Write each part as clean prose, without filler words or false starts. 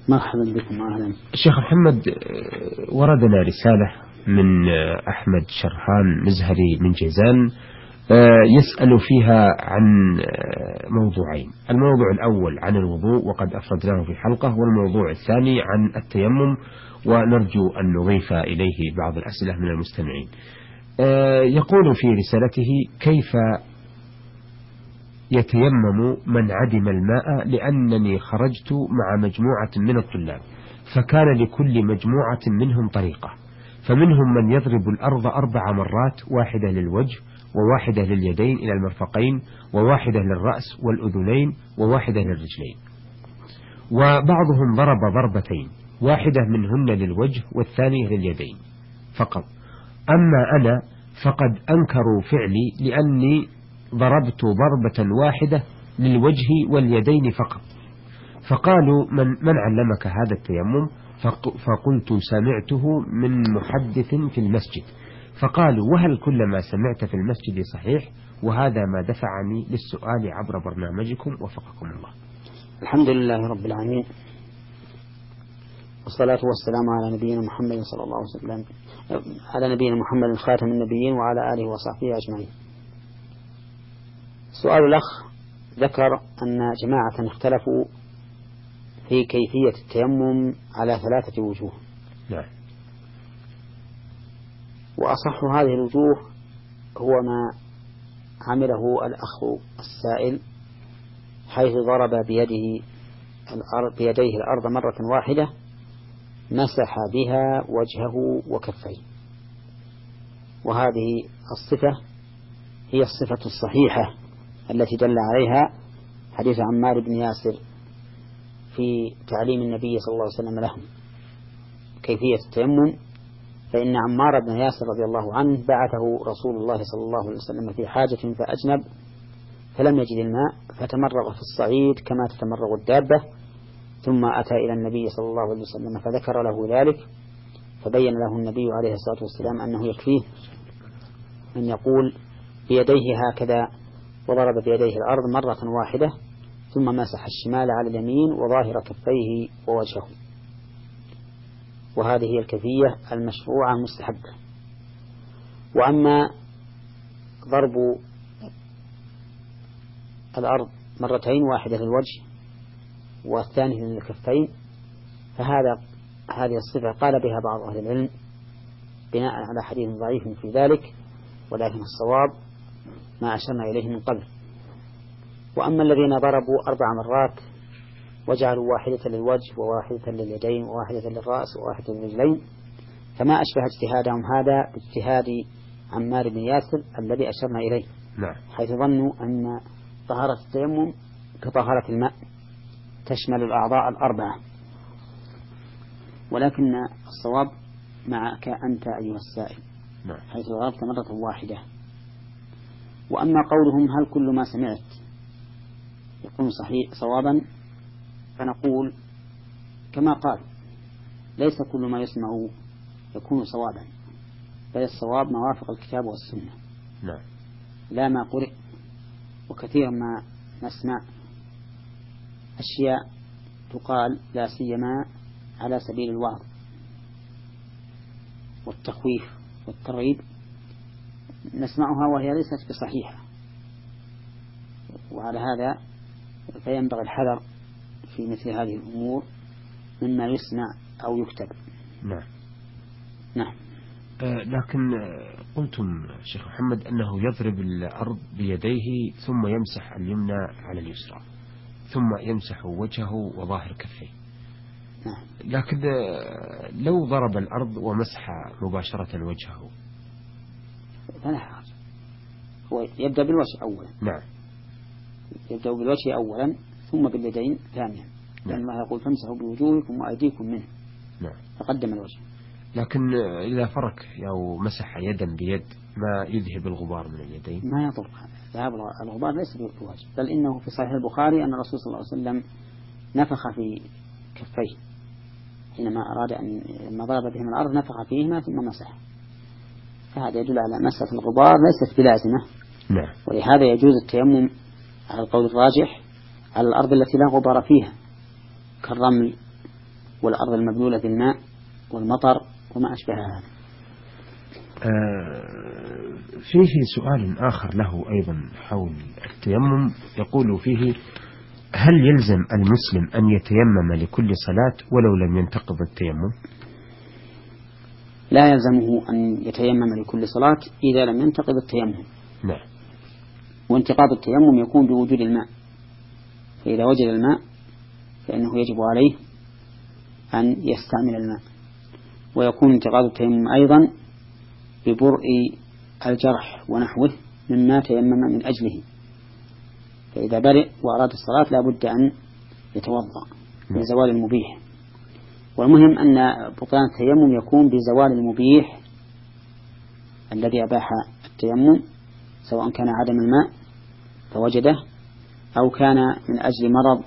مرحبا بكم أهلا. الشيخ محمد، وردنا رسالة من أحمد شرحان مزهري من جيزان يسأل فيها عن موضوعين. الموضوع الأول عن الوضوء وقد أفردناه في حلقة، والموضوع الثاني عن التيمم، ونرجو أن نضيف إليه بعض الأسئلة من المستمعين. يقول في رسالته: كيف يتيمم من عدم الماء؟ لأنني خرجت مع مجموعة من الطلاب، فكان لكل مجموعة منهم طريقة، فمنهم من يضرب الأرض 4 مرات، واحدة للوجه وواحدة لليدين إلى المرفقين وواحدة للرأس والأذنين وواحدة للرجلين، وبعضهم ضرب ضربتين، واحدة منهن للوجه والثانية لليدين فقط. أما أنا فقد أنكروا فعلي لأني ضربت ضربة واحدة للوجه واليدين فقط، فقالوا من علمك هذا التيمم؟ فقلت سمعته من محدث في المسجد، فقالوا وهل كل ما سمعت في المسجد صحيح؟ وهذا ما دفعني للسؤال عبر برنامجكم، وفقكم الله. الحمد لله رب العالمين، والصلاة والسلام على نبينا محمد صلى الله عليه وسلم، على نبينا محمد خاتم النبيين وعلى آله وصحبه أجمعين. سؤال الأخ ذكر أن جماعة اختلفوا في كيفية التيمم على 3 وجوه. نعم. وأصح هذه الوجوه هو ما عمله الأخ السائل، حيث ضرب بيديه الأرض مرة واحدة، مسح بها وجهه وكفيه. وهذه الصفة هي الصفة الصحيحة التي دل عليها حديث عمار بن ياسر في تعليم النبي صلى الله عليه وسلم لهم كيفية التيمم. فإن عمار بن ياسر رضي الله عنه بعثه رسول الله صلى الله عليه وسلم في حاجة فأجنب، فلم يجد الماء، فتمرغ في الصعيد كما تتمرغ الدابة، ثم أتى إلى النبي صلى الله عليه وسلم فذكر له ذلك، فبين له النبي عليه الصلاة والسلام أنه يكفيه أن يقول بيديه هكذا، وضرب بيديه الأرض مرة واحدة، ثم مسح الشمال على اليمين وظاهر كفيه ووجهه. وهذه هي الكيفية المشروعة المستحبة. وأما ضرب الأرض مرتين، واحدة للوجه والثانية للكفين، هذه الصفة قال بها بعض أهل العلم بناء على حديث ضعيف في ذلك، ولكن الصواب ما أشرنا إليه من قبل. وأما الذين ضربوا 4 مرات وجعلوا واحدة للوجه وواحدة لليدين وواحدة للرأس وواحدة للرجلين، فما أشبه اجتهادهم هذا باجتهاد عمار بن ياسر الذي أشرنا إليه. نعم. حيث ظنوا أن طهارة التيمم كطهارة الماء تشمل الأعضاء 4، ولكن الصواب معك أنت أيها السائل، حيث ضربت مرة واحدة. وأما قولهم هل كل ما سمعت يكون صحيح صوابا، فنقول كما قال ليس كل ما يسمع يكون صوابا، بل الصواب ما وافق الكتاب والسنة. نعم. لا ما قرئ. وكثيرا ما نسمع أشياء تقال لا سيما على سبيل الوعظ والتخويف والترغيب، نسمعها وهي ليست بصحيحة، وعلى هذا فينبغي الحذر في مثل هذه الأمور مما يسمع أو يكتب. نعم. نعم. لكن قلتم شيخ محمد أنه يضرب الأرض بيديه ثم يمسح اليمنى على اليسرى ثم يمسح وجهه وظاهر كفيه. نعم. لكن لو ضرب الأرض ومسح مباشرة وجهه فلا حرج، هو يبدأ بالوجه أولا. نعم. يبدأ بالوجه أولا ثم باليدين ثانيا، لأن الله يقول فامسحوا بوجوهكم وأيديكم منه. نعم. فقدم الوجه. لكن إذا فرك أو مسح يدا بيد ما يذهب الغبار من اليدين؟ ما يضر، ذهاب الغبار ليس بالواجب، بل إنه في صحيح البخاري أن الرسول صلى الله عليه وسلم نفخ في كفيه حينما أراد أن لما ضرب بهما الأرض نفخ فيهما ثم مسح، فهذا يدل على مسح الغبار ليست بلازمة. نعم. ولهذا يجوز التيمم على القول الراجح على الأرض التي لا غبار فيها كالرمل والأرض المبلولة بالماء والمطر وما أشبه هذا. فيه سؤال آخر له أيضا حول التيمم، يقول فيه: هل يلزم المسلم أن يتيمم لكل صلاة ولو لم ينتقض التيمم؟ لا يلزمه أن يتيمم لكل صلاة إذا لم ينتقض التيمم. نعم. وانتقاض التيمم يكون بوجود الماء، فإذا وجد الماء فإنه يجب عليه أن يستعمل الماء. ويكون انتقاض التيمم أيضا ببرء الجرح ونحوه مما تيمم من أجله، فإذا برئ وأراد الصلاة لا بد أن يتوضأ بزوال المبيح. والمهم أن بطلان التيمم يكون بزوال المبيح الذي أباح التيمم، سواء كان عدم الماء فوجده أو كان من أجل مرض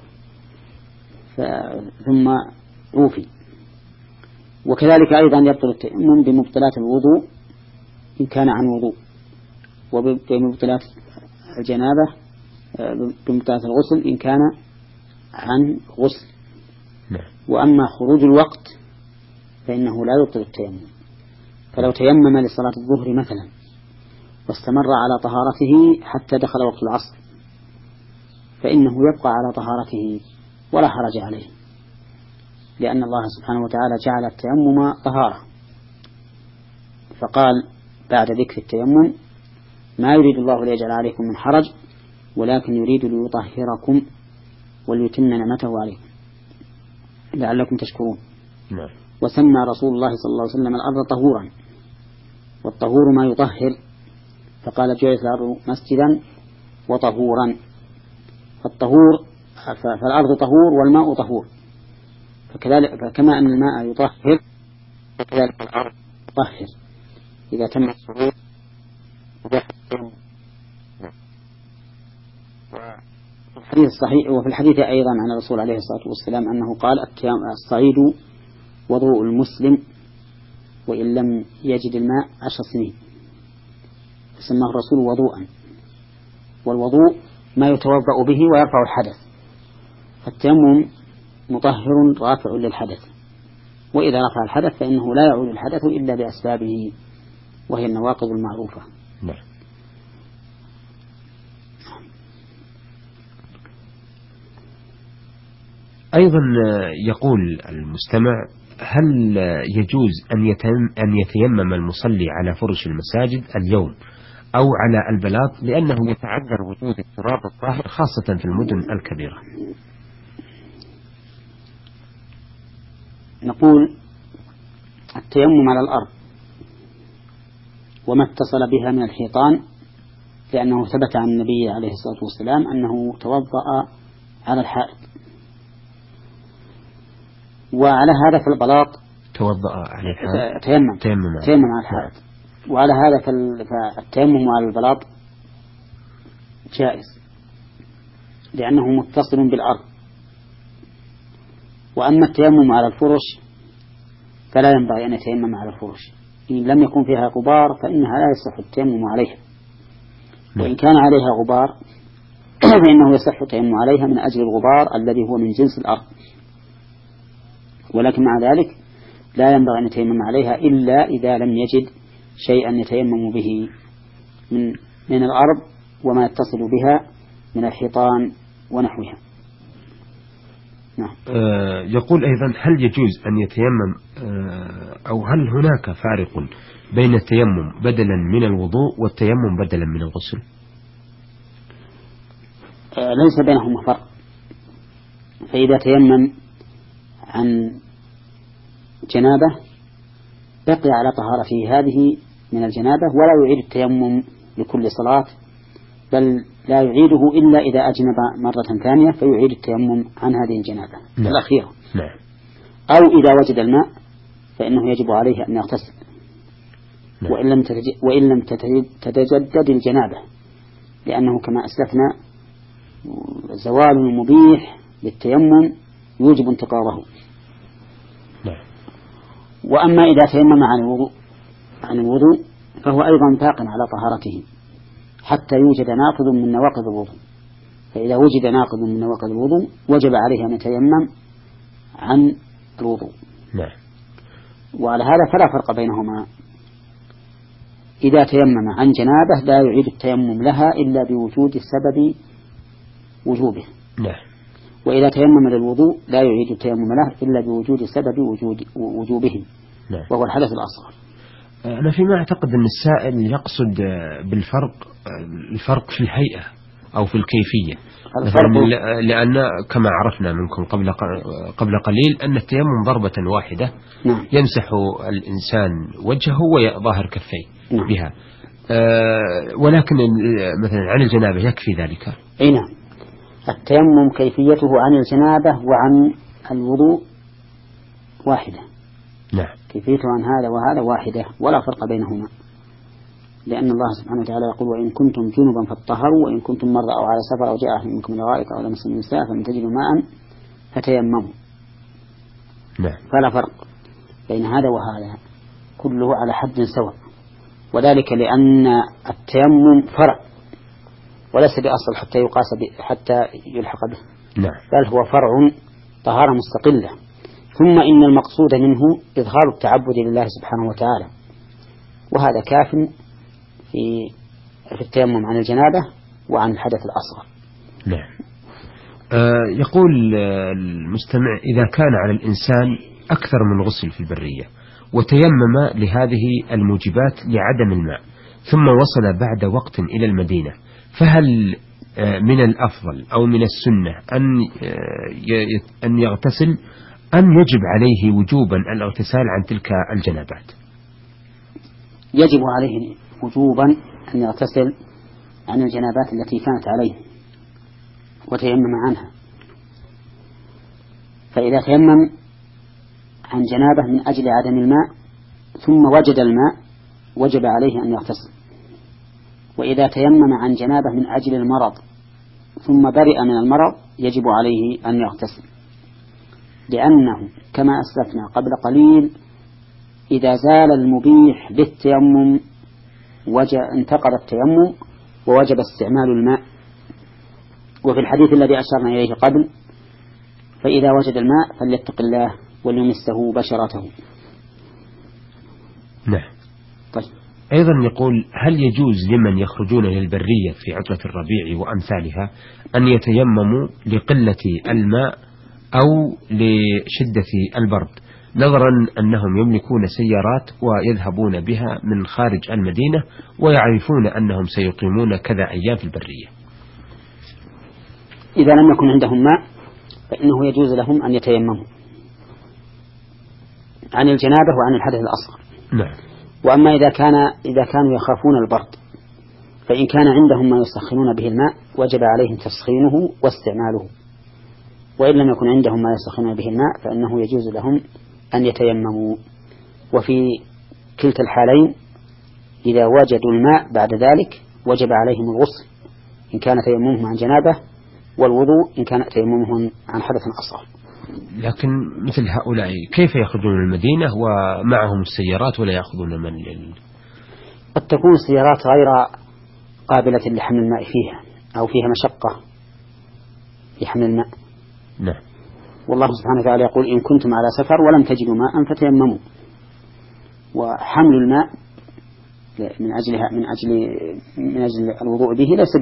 ثم عوفي. وكذلك أيضا يبطل التيمم بمبطلات الوضوء إن كان عن وضوء، وبمبطلات الجنابة بمبطلات الغسل إن كان عن غسل. وأما خروج الوقت فإنه لا يبطل التيمم. فلو تيمم لصلاة الظهر مثلا واستمر على طهارته حتى دخل وقت العصر فإنه يبقى على طهارته ولا حرج عليه، لأن الله سبحانه وتعالى جعل التيمم طهارة، فقال بعد ذكر التيمم: ما يريد الله ليجعل عليكم من حرج ولكن يريد ليطهركم وليتم نعمته عليكم لعلكم تشكرون. وسمى رسول الله صلى الله عليه وسلم الأرض طهورا، والطهور ما يطهر، فقال: جعلت الأرض مسجدا وطهورا. فالأرض طهور والماء طهور، فكما أن الماء يطهر فكذلك الأرض تطهر إذا تم الشروط. الحديث الصحيح وفي الحديث أيضا عن الرسول عليه الصلاة والسلام أنه قال: الصعيد وضوء المسلم وإن لم يجد الماء 10 سنين، فسماه الرسول وضوءا. والوضوء ما يتوضأ به ويرفع الحدث، فالتيمم مطهر رافع للحدث، وإذا رفع الحدث فإنه لا يعود الحدث إلا بأسبابه وهي النواقض المعروفة. أيضا يقول المستمع: هل يجوز أن يتيمم المصلي على فرش المساجد اليوم أو على البلاط، لأنه يتعذر وجود التراب الطاهر خاصة في المدن الكبيرة؟ نقول: التيمم على الأرض وما اتصل بها من الحيطان، لأنه ثبت عن النبي عليه الصلاة والسلام أنه توضأ على الحائط، وعلى هذا في البلاط توضأ على الحائط تيمم على الحائط. وعلى هذا فالتيمم على البلاط جائز لأنه متصل بالأرض. وأما التيمم على الفرش فلا ينبغي أن يتيمم على الفرش، إن لم يكن فيها غبار فإنها لا يصح التيمم عليها، وإن كان عليها غبار فإنه يصح التيمم عليها من أجل الغبار الذي هو من جنس الأرض، ولكن مع ذلك لا ينبغي أن يتيمم عليها إلا إذا لم يجد شيئا يتيمم به من الأرض وما يتصل بها من الحيطان ونحوها. نعم. يقول أيضا: هل يجوز أن يتيمم أو هل هناك فارق بين التيمم بدلا من الوضوء والتيمم بدلا من الغسل؟ ليس بينهما فرق. فإذا تيمم عن جنابة بقي على طهارته هذه من الجنابة ولا يعيد التيمم لكل صلاة، بل لا يعيده إلا إذا أجنب مرة ثانية فيعيد التيمم عن هذه الجنابة الأخيرة. أو إذا وجد الماء فإنه يجب عليه أن يغتسل وإن لم تتجدد الجنابة، لأنه كما أسلفنا زوال المبيح للتيمم يوجب انتقاضه. وأما إذا تيمم عن الوضوء فهو أيضا باق على طهارته حتى يوجد ناقض من نواقض الوضوء، فإذا وجد ناقض من نواقض الوضوء وجب عليه أن يتيمم عن الوضوء. نعم. وعلى هذا فلا فرق بينهما. إذا تيمم عن جنابه لا يعيد التيمم لها إلا بوجود سبب وجوبه. نعم. وإذا تيمم للوضوء لا يعيد التيمم له إلا بوجود سبب وجوبه. نعم. وهو الحدث الأصغر. أنا فيما أعتقد أن السائل يقصد الفرق في الهيئة أو في الكيفية، لأن كما عرفنا منكم قبل قليل أن التيمم ضربة واحدة. نعم. يمسح الإنسان وجهه وظاهر كفيه. نعم. بها. ولكن مثلا عن الجنابة يكفي ذلك. أي نعم. التيمم كيفيته عن الجنابة وعن الوضوء واحدة. نعم. كيفيته عن هذا وهذا واحدة ولا فرق بينهما، لأن الله سبحانه وتعالى يقول وإن كنتم جنبا فاطهروا وإن كنتم مرضى أو على سفر أو جاء أحد منكم من الغائط أو لمس النساء فلم تجدوا ماء فتيمموا. نعم. فلا فرق بين هذا وهذا، كله على حد سواء، وذلك لأن التيمم فرع وليس بأصل حتى يقاس حتى يلحق به. نعم. بل هو فرع طهارة مستقلة. ثم إن المقصود منه إظهار التعبد لله سبحانه وتعالى، وهذا كاف في التيمم عن الجنابة وعن الحدث الأصغر. نعم. يقول المستمع إذا كان على الإنسان أكثر من غسل في البرية وتيمم لهذه الموجبات لعدم الماء ثم وصل بعد وقت إلى المدينة، فهل من الأفضل أو من السنة أن يغتسل أم يجب عليه وجوبا الاغتسال عن تلك الجنابات؟ يجب عليه وجوبا أن يغتسل عن الجنابات التي كانت عليه وتيمم عنها. فإذا تيمم عن جنابه من أجل عدم الماء ثم وجد الماء وجب عليه أن يغتسل. وإذا تيمم عن جنابه من أجل المرض ثم برئ من المرض يجب عليه أن يغتسل، لأنه كما أسلفنا قبل قليل إذا زال المبيح بالتيمم انتقض التيمم ووجب استعمال الماء. وفي الحديث الذي أشرنا إليه قبل فإذا وجد الماء فليتق الله وليمسه بشرته. نعم. طيب. أيضا يقول هل يجوز لمن يخرجون للبرية في عطلة الربيع وأمثالها أن يتيمموا لقلة الماء أو لشدة البرد، نظرا أنهم يملكون سيارات ويذهبون بها من خارج المدينة ويعرفون أنهم سيقيمون كذا أيام في البرية؟ إذا لم يكن عندهم ماء فإنه يجوز لهم أن يتيمموا عن الجنابة وعن الحدث الأصغر. نعم. وأما إذا كانوا يخافون البرد فإن كان عندهم ما يسخنون به الماء وجب عليهم تسخينه واستعماله، وإن لم يكن عندهم ما يسخنون به الماء فإنه يجوز لهم أن يتيمموا. وفي كلتا الحالين إذا وجدوا الماء بعد ذلك وجب عليهم الغسل إن كان تيممهم عن جنابه والوضوء إن كان تيممهم عن حدث أصغر. لكن مثل هؤلاء كيف يخرجون من المدينة ومعهم السيارات ولا يأخذون من قد تكون السيارات غير قابلة لحمل الماء فيها أو فيها مشقة في حمل الماء. نعم. والله سبحانه وتعالى يقول إن كنتم على سفر ولم تجدوا ماء فتيمموا. وحمل الماء من أجل الوضوء به ليس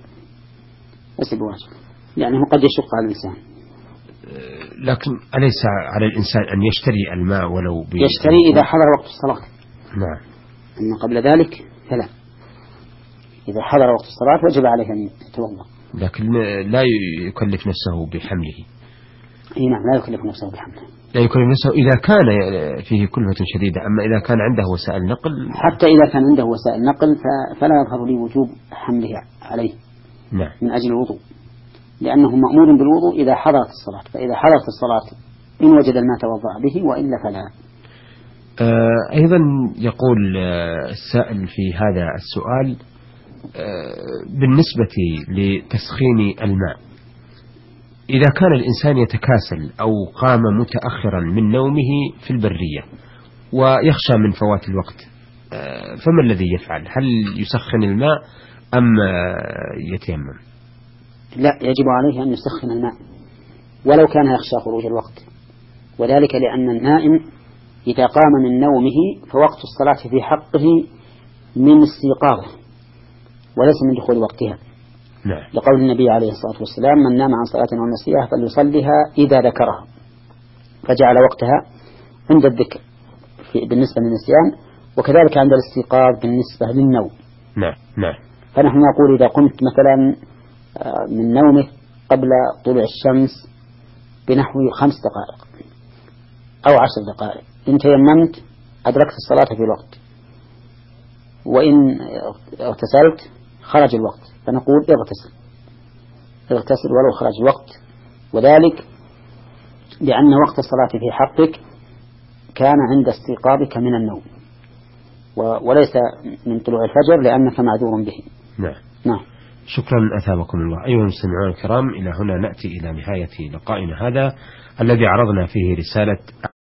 بواجب لأنه قد يشق على الإنسان. لكن أليس على الإنسان أن يشتري الماء ولو يشتري إذا حضر وقت الصلاة؟ نعم. أما قبل ذلك فلا. إذا حضر وقت الصلاة وجب عليه أن يتوضأ، لكن لا يكلف نفسه بحمله. أي نعم، لا يكلف نفسه بحمله. لا يكلف نفسه إذا كان فيه كلفة شديدة. أما إذا كان عنده وسائل نقل، حتى إذا كان عنده وسائل نقل فلا يظهر لي وجوب حمله عليه. نعم. من أجل الوضوء، لأنه مأمور بالوضوء إذا حضرت الصلاة، فإذا حضرت الصلاة إن وجد الماء توضأ به وإلا فلا. أيضا يقول السائل في هذا السؤال بالنسبة لتسخين الماء، إذا كان الإنسان يتكاسل أو قام متأخرا من نومه في البرية ويخشى من فوات الوقت، فما الذي يفعل؟ هل يسخن الماء أم يتيمم؟ لا، يجب عليه أن يسخن الماء ولو كان يخشى خروج الوقت، وذلك لأن النائم إذا قام من نومه فوقت الصلاة في حقه من استيقاظه وليس من دخول وقتها. نعم. لقول النبي عليه الصلاة والسلام: من نام عن صلاة أو نسيها فليصلها إذا ذكرها، فجعل وقتها عند الذكر بالنسبة للنسيان، وكذلك عند الاستيقاظ بالنسبة للنوم. نعم. نعم. فنحن نقول إذا قمت مثلا من نومك قبل طلوع الشمس بنحو 5 دقائق أو 10 دقائق، إن تيممت أدركت الصلاة في الوقت، وإن اغتسلت خرج الوقت، فنقول اغتسل ولو خرج الوقت، وذلك لأن وقت الصلاة في حقك كان عند استيقاظك من النوم وليس من طلوع الفجر لأنك معذور به. نعم. نعم. شكرا أثابكم الله. أيها المستمعون الكرام، إلى هنا نأتي إلى نهاية لقائنا هذا الذي عرضنا فيه رسالة